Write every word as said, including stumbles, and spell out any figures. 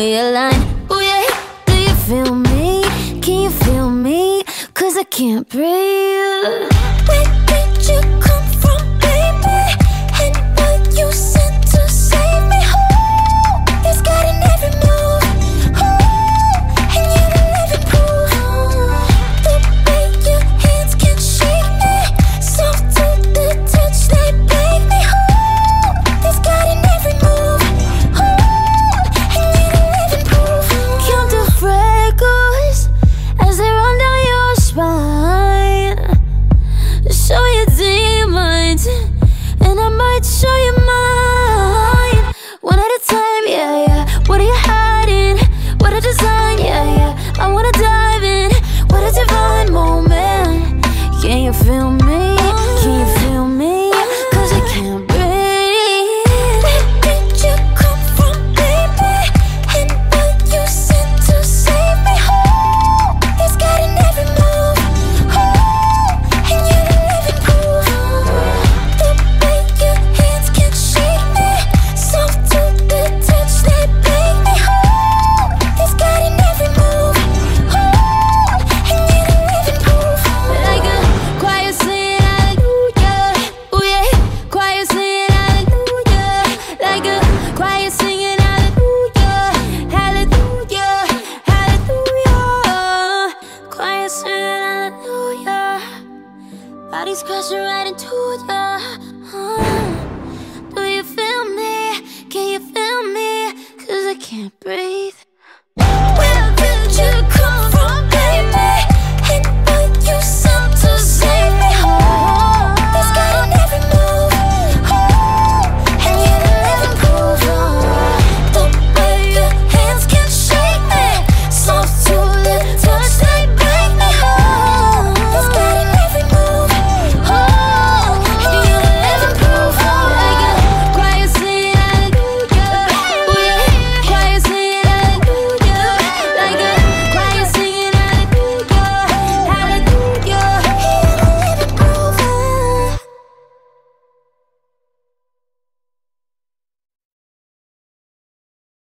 realign. Oh yeah, do you feel me? Can you feel me? Cause I can't breathe. Where did you come from, baby? And what you sent to save me? Oh, it's got in every move. Oh, and you're the living proof. The way your hands can shake me, soft to the touch, they break me. Oh, it's got in every move. Oh, and you're the living proof. Count the freckles as they run down your spine. Show your demons, and I might show you mine. One at a time, yeah, yeah. What are you hiding? What a design, yeah, yeah. I wanna dive in. What a divine moment. Can you feel me? Can you feel me? Cause I can't breathe. Where did you come from, baby? And what you sent to save me? Oh, it's got in every move. Oh, and you're the living proof. The way your hands can shake me, soft to the touch, they break me. Oh, it's got in every move. Oh, and you're the living proof. Like a choir singing hallelujah. Ooh yeah, choir singing hallelujah. Like a choir singing hallelujah, hallelujah, hallelujah. Choir singing hallelujah. Bodies crashing right into ya. Uh, do you feel me? Can you feel me? Cause I can't breathe.